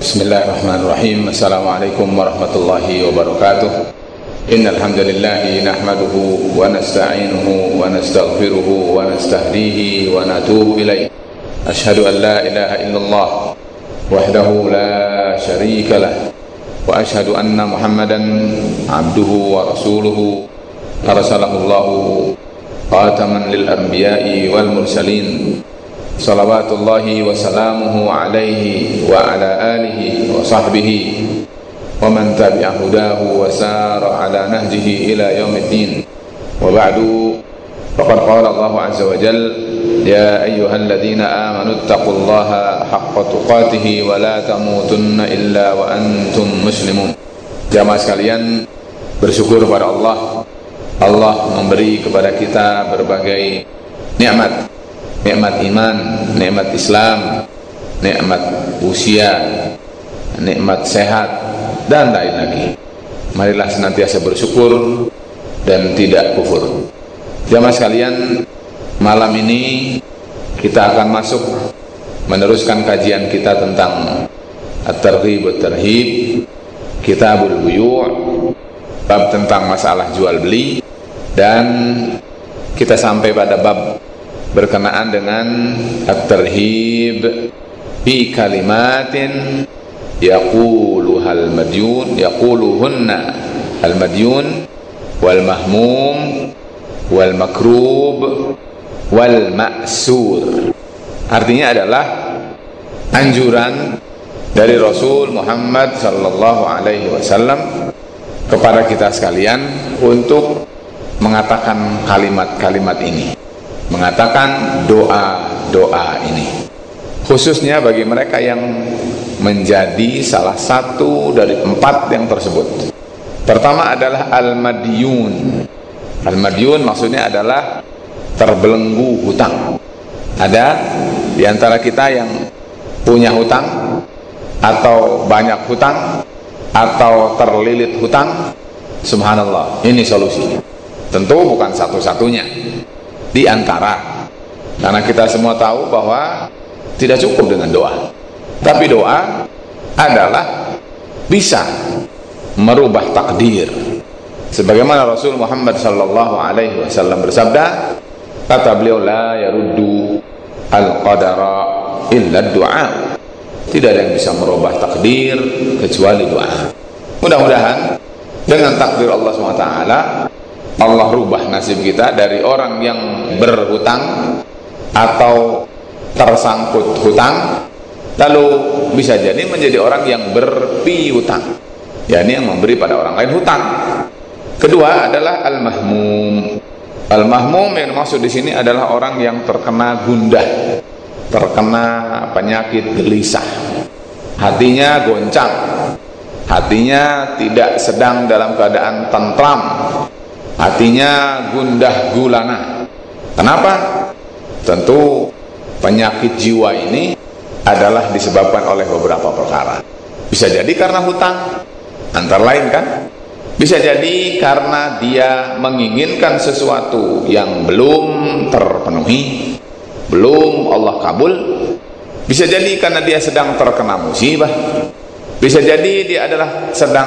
Bismillahirrahmanirrahim. Assalamualaikum warahmatullahi wabarakatuh. Innal hamdalillah nahmaduhu wa nasta'inuhu wa nastaghfiruhu wa nastahdihi wa natubu ilaih. Asyhadu an la ilaha illallah wahdahu la syarika lah wa asyhadu anna Muhammadan abduhu wa rasuluhu arsalahu Allahu khataman lil anbiya'i wal mursalin. Salawatullahi wa salamuhu alaihi wa ala alihi wa sahbihi wa man tabi'a hudahu wa sara ala nahjihi ila yaumiddin. Wa ba'du, faqad qala Allah azza wa jalla, ya ayyuhalladzina amanu taqullaha haqqa tuqatih wa la tamutunna illa wa antum muslimun. Jamaah sekalian, bersyukur kepada Allah. Allah memberi kepada kita berbagai nikmat. Nikmat iman, nikmat Islam, nikmat usia, nikmat sehat, dan lain lagi. Marilah senantiasa bersyukur dan tidak kufur. Jamaah sekalian, malam ini kita akan masuk meneruskan kajian kita tentang At-Targhib wat-Tarhib, Kitabul Buyu', bab tentang masalah jual beli, dan kita sampai pada bab berkenaan dengan at-tarhib fi kalimatin yaquluhal madyun, yaquluhunna al madyun wal mahmum wal makrub wal ma'sur. Artinya adalah anjuran dari Rasul Muhammad sallallahu alaihi wasallam kepada kita sekalian untuk mengatakan kalimat-kalimat ini, mengatakan doa-doa ini, khususnya bagi mereka yang menjadi salah satu dari 4 yang tersebut. Pertama adalah al-madyun. Al-madyun maksudnya adalah terbelenggu hutang. Ada di antara kita yang punya hutang, atau banyak hutang, atau terlilit hutang. Subhanallah, ini solusinya. Tentu bukan satu-satunya di antara, karena kita semua tahu bahwa tidak cukup dengan doa, tapi doa adalah bisa merubah takdir. Sebagaimana Rasul Muhammad sallallahu alaihi wasallam bersabda, kata beliau, la yaruddu al-qadara illa du'a. Tidak ada yang bisa merubah takdir kecuali doa. Mudah-mudahan dengan takdir Allah SWT, Allah rubah nasib kita dari orang yang berhutang atau tersangkut hutang, lalu bisa jadi menjadi orang yang berpiutang, yakni yang memberi pada orang lain hutang. Kedua adalah al-mahmum. Al-mahmum yang maksud di sini adalah orang yang terkena gundah, terkena penyakit gelisah, hatinya goncang, hatinya tidak sedang dalam keadaan tentram, hatinya gundah gulana. Kenapa? Tentu penyakit jiwa ini adalah disebabkan oleh beberapa perkara. Bisa jadi karena hutang, antara lain kan. Bisa jadi karena dia menginginkan sesuatu yang belum terpenuhi, belum Allah kabul. Bisa jadi karena dia sedang terkena musibah. Bisa jadi dia adalah sedang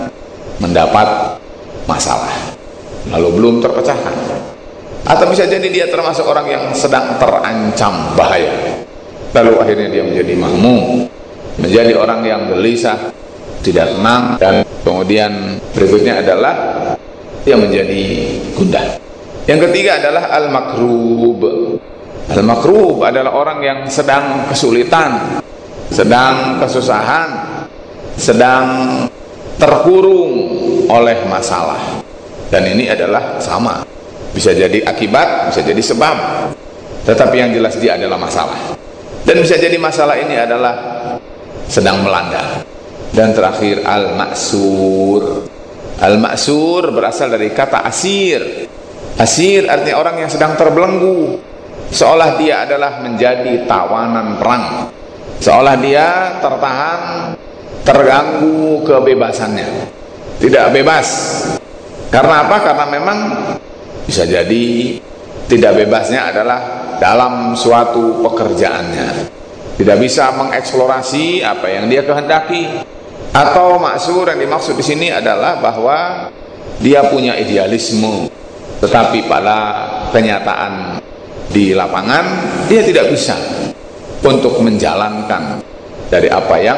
mendapat masalah, lalu belum terpecahkan. Atau bisa jadi dia termasuk orang yang sedang terancam bahaya, lalu akhirnya dia menjadi mahmum, menjadi orang yang gelisah, tidak tenang, dan kemudian berikutnya adalah dia menjadi gundah. Yang ketiga adalah al-makrub. Al-makrub adalah orang yang sedang kesulitan, sedang kesusahan, sedang terkurung oleh masalah. Dan ini adalah sama, bisa jadi akibat, bisa jadi sebab, tetapi yang jelas dia adalah masalah. Dan bisa jadi masalah ini adalah sedang melanda. Dan terakhir al-ma'sur. Al-ma'sur berasal dari kata asir. Asir artinya orang yang sedang terbelenggu, seolah dia adalah menjadi tawanan perang, seolah dia tertahan, terganggu kebebasannya, tidak bebas. Karena apa? Karena memang bisa jadi tidak bebasnya adalah dalam suatu pekerjaannya, tidak bisa mengeksplorasi apa yang dia kehendaki. Atau maksur yang dimaksud di sini adalah bahwa dia punya idealisme, tetapi pada kenyataan di lapangan dia tidak bisa untuk menjalankan dari apa yang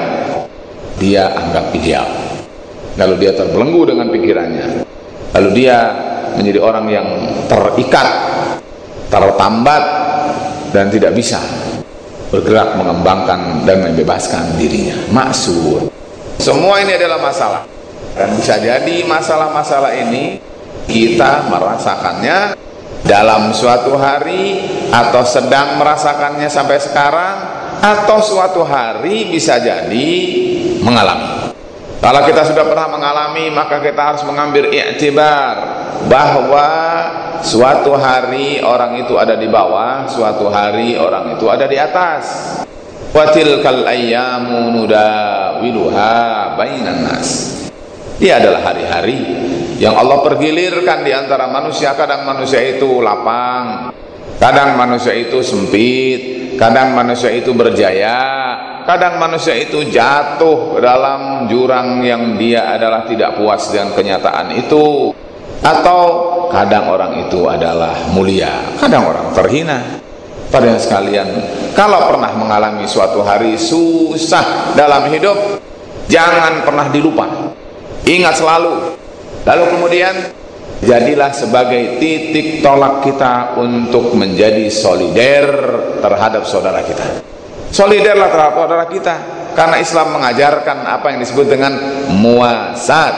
dia anggap ideal. Lalu dia terbelenggu dengan pikirannya, lalu dia menjadi orang yang terikat, tertambat, dan tidak bisa bergerak mengembangkan dan membebaskan dirinya. Maksur. Semua ini adalah masalah, dan bisa jadi masalah-masalah ini kita merasakannya dalam suatu hari, atau sedang merasakannya sampai sekarang, atau suatu hari bisa jadi mengalami. Kalau kita sudah pernah mengalami, maka kita harus mengambil i'tibar bahwa suatu hari orang itu ada di bawah, suatu hari orang itu ada di atas. Wa tilkal ayyamu nudawiluha bainan nas. Dia adalah hari-hari yang Allah pergilirkan di antara manusia. Kadang manusia itu lapang, kadang manusia itu sempit, kadang manusia itu berjaya, kadang manusia itu jatuh ke dalam jurang yang dia adalah tidak puas dengan kenyataan itu. Atau kadang orang itu adalah mulia, kadang orang terhina. Para sekalian, kalau pernah mengalami suatu hari susah dalam hidup, jangan pernah dilupa, ingat selalu. Lalu kemudian jadilah sebagai titik tolak kita untuk menjadi solider terhadap saudara kita. Soliderlah terhadap saudara kita, karena Islam mengajarkan apa yang disebut dengan muasat.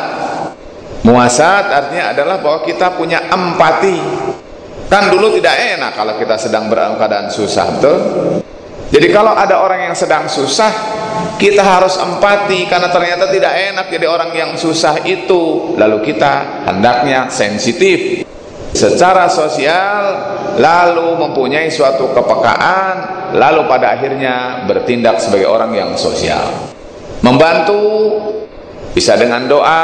Muasat artinya adalah bahwa kita punya empati. Kan dulu tidak enak kalau kita sedang dalam keadaan susah, betul? Jadi kalau ada orang yang sedang susah, kita harus empati, karena ternyata tidak enak jadi orang yang susah itu. Lalu kita hendaknya sensitif secara sosial, lalu mempunyai suatu kepekaan, lalu pada akhirnya bertindak sebagai orang yang sosial, membantu, bisa dengan doa,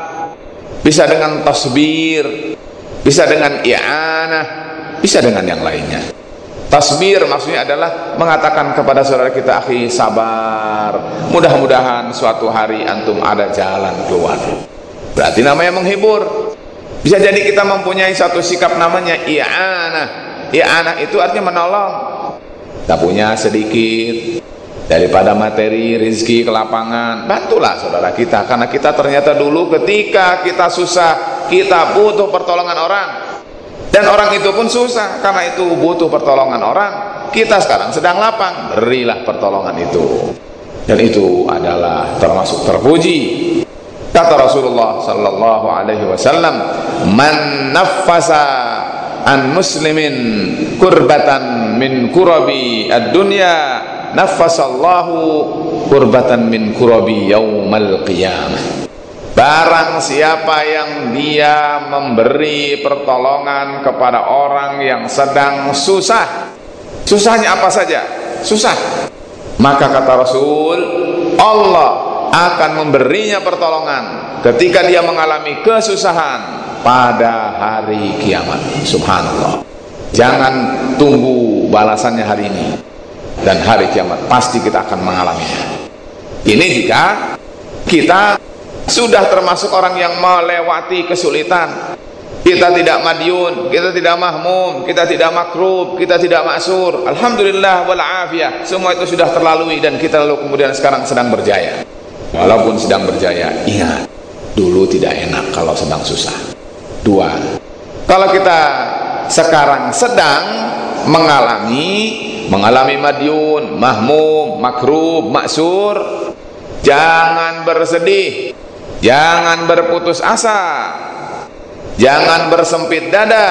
bisa dengan tasbir, bisa dengan i'anah, bisa dengan yang lainnya. Tasbir maksudnya adalah mengatakan kepada saudara kita, akhi, sabar, mudah-mudahan suatu hari antum ada jalan keluar. Berarti namanya menghibur. Bisa jadi kita mempunyai satu sikap namanya i'anah. I'anah itu artinya menolong. Kita punya sedikit daripada materi, rezeki, kelapangan, bantulah saudara kita, karena kita ternyata dulu ketika kita susah, kita butuh pertolongan orang, dan orang itu pun susah, karena itu butuh pertolongan orang. Kita sekarang sedang lapang, berilah pertolongan itu, dan itu adalah termasuk terpuji. Kata Rasulullah sallallahu alaihi wasallam, man naffasa an muslimin kurbatan min kurabi ad-dunya, naffasallahu kurbatan min kurabi yaumal qiyamah. Barang siapa yang dia memberi pertolongan kepada orang yang sedang susah, susahnya apa saja, susah, maka kata Rasul, Allah akan memberinya pertolongan ketika dia mengalami kesusahan pada hari kiamat. Subhanallah. Jangan tunggu balasannya hari ini, dan hari kiamat pasti kita akan mengalaminya. Ini jika kita sudah termasuk orang yang melewati kesulitan. Kita tidak madyun, kita tidak mahmum, kita tidak makrub, kita tidak maksur. Alhamdulillah wal afiyah. Semua itu sudah terlalui, dan kita lalu kemudian sekarang sedang berjaya. Walaupun sedang berjaya, ingat, dulu tidak enak kalau sedang susah. Dua, kalau kita sekarang sedang mengalami madyun, mahmum, makrub, maksur, jangan bersedih, jangan berputus asa, jangan bersempit dada.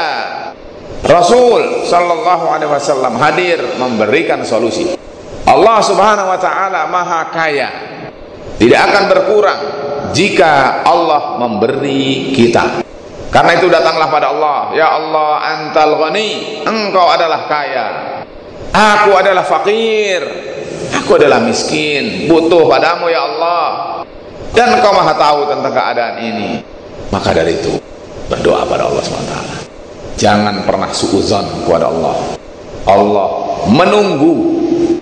Rasul sallallahu alaihi wasallam hadir memberikan solusi. Allah subhanahu wa ta'ala maha kaya, tidak akan berkurang jika Allah memberi kita. Karena itu datanglah pada Allah, ya Allah, antal ghani, engkau adalah kaya, aku adalah fakir, aku adalah miskin, butuh padamu ya Allah, dan engkau maha tahu tentang keadaan ini. Maka dari itu berdoa pada Allah SWT. Jangan pernah suudzon kepada Allah. Allah menunggu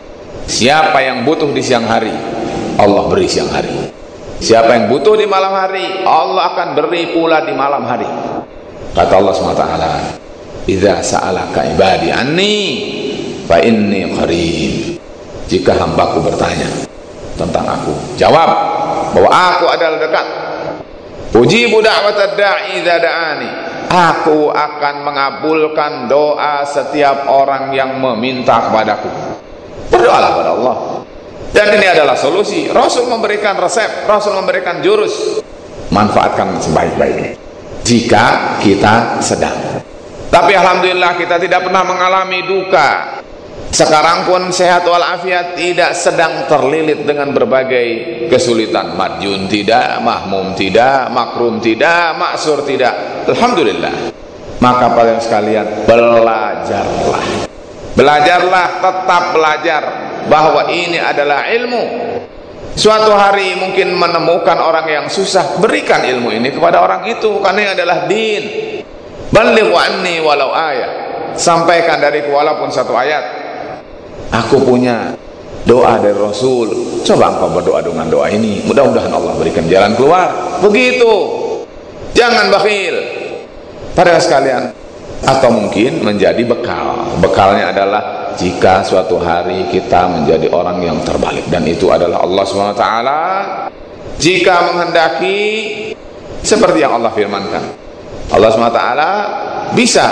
Siapa yang butuh di siang hari, Allah beri siang hari. Siapa yang butuh di malam hari, Allah akan beri pula di malam hari. Kata Allah SWT, idza sa'alaka ibadi anni fa inni qarib. Jika hambaku bertanya tentang aku, jawab bahwa aku adalah dekat. Ujibu da'watad da'i idza da'ani. Aku akan mengabulkan doa setiap orang yang meminta kepadaku. Berdoalah kepada Allah. Dan ini adalah solusi. Rasul memberikan resep, Rasul memberikan jurus. Manfaatkan sebaik-baiknya jika kita sedang. Tapi alhamdulillah kita tidak pernah mengalami duka. Sekarang pun sehat walafiat, tidak sedang terlilit dengan berbagai kesulitan. Madjun tidak, mahmum tidak, makrum tidak, maksur tidak. Alhamdulillah. Maka para sekalian, belajarlah. Belajarlah, tetap belajar bahwa ini adalah ilmu. Suatu hari mungkin menemukan orang yang susah, berikan ilmu ini kepada orang itu, karena ini adalah din. Balighu anni walau ayat. Sampaikan dariku walaupun satu ayat. Aku punya doa dari Rasul, coba engkau berdoa dengan doa ini, mudah-mudahan Allah berikan jalan keluar. Begitu. Jangan bakhil. Para sekalian, atau mungkin menjadi bekal. Bekalnya adalah jika suatu hari kita menjadi orang yang terbalik, dan itu adalah Allah SWT jika menghendaki, seperti yang Allah firmankan. Allah SWT bisa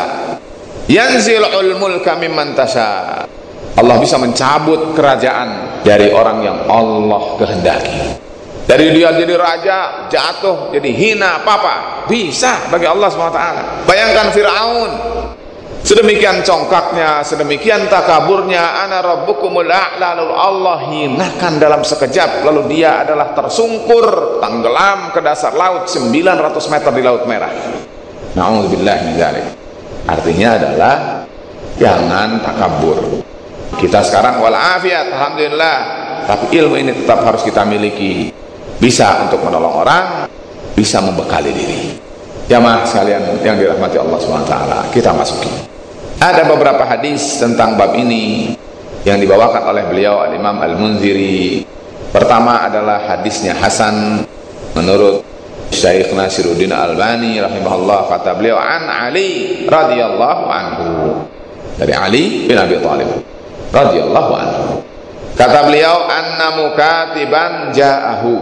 yanzilul mulka mimman tasha. Allah bisa mencabut kerajaan dari orang yang Allah kehendaki. Dari dia jadi raja, jatuh jadi hina, apa-apa bisa bagi Allah SWT. Bayangkan Fir'aun, sedemikian congkaknya, sedemikian takaburnya, ana rabbukumul a'la, lalu Allah hinakan dalam sekejap, lalu dia adalah tersungkur, tenggelam ke dasar laut 900 meter di Laut Merah. Na'udzubillah min dzalik. Artinya adalah jangan takabur. Kita sekarang walafiat, alhamdulillah, tapi ilmu ini tetap harus kita miliki. Bisa untuk menolong orang, bisa membekali diri. Jamaah sekalian yang dirahmati Allah SWT, kita masuki. Ada beberapa hadis tentang bab ini yang dibawakan oleh beliau Al-Imam Al-Munziri. Pertama adalah hadisnya hasan menurut Syekh Nasiruddin Albani rahimahullah. Kata beliau, an Ali radhiyallahu anhu, dari Ali bin Abi Thalib radhiyallahu anhu. Kata beliau, anna mukatiban ja'ahu.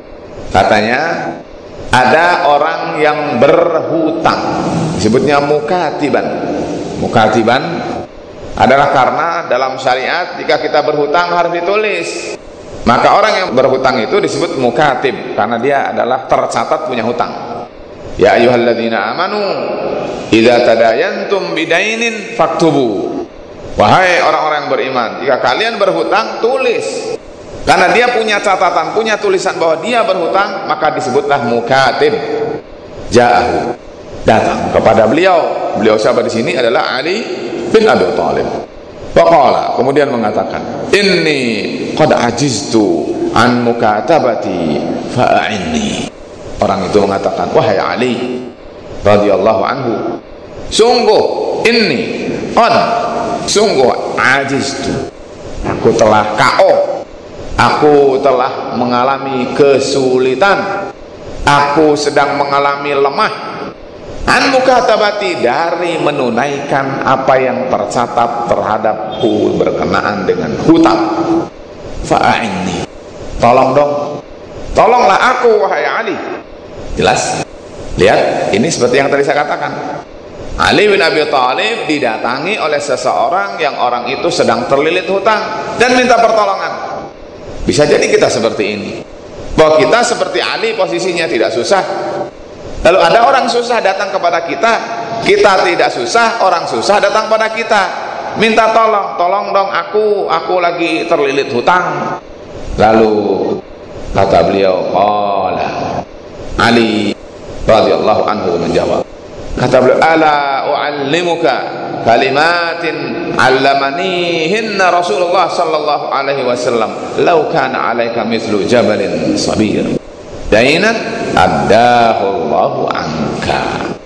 Katanya ada orang yang berhutang, disebutnya mukatiban. Mukatiban adalah karena dalam syariat jika kita berhutang harus ditulis. Maka orang yang berhutang itu disebut mukatib karena dia adalah tercatat punya hutang. Ya ayyuhalladzina amanu idza tadayantum bidainin faktubu. Wahai orang-orang yang beriman, jika kalian berhutang, tulis. Karena dia punya catatan, punya tulisan bahwa dia berhutang, maka disebutlah mukatib. Ja'ahu, datang kepada beliau. Beliau siapa di sini adalah Ali bin Abi Thalib. Waqala, kemudian mengatakan, inni qad ajiztu an mukatabati fa'inni. Orang itu mengatakan, wahai Ali radhiyallahu anhu, sungguh inni qad, sungguh ajiztu, aku telah KO, aku telah mengalami kesulitan, aku sedang mengalami lemah, an mukatabati, dari menunaikan apa yang tercatat terhadapku berkenaan dengan hutang. Fa'inni, tolong dong, tolonglah aku wahai Ali. Jelas? Lihat, ini seperti yang tadi saya katakan. Ali bin Abi Thalib didatangi oleh seseorang yang orang itu sedang terlilit hutang dan minta pertolongan. Bisa jadi kita seperti ini, bahwa kita seperti Ali posisinya tidak susah, lalu ada orang susah datang kepada kita, kita tidak susah, orang susah datang pada kita minta tolong, tolong dong aku lagi terlilit hutang. Lalu kata beliau, qala, Ali radhiyallahu anhu menjawab, kata beliau, ala u'allimuka kalimatin 'allamanihinna Rasulullah sallallahu alaihi wasallam law kana 'alaika mithlu jabalin sabir dainan addahu Allahu anka.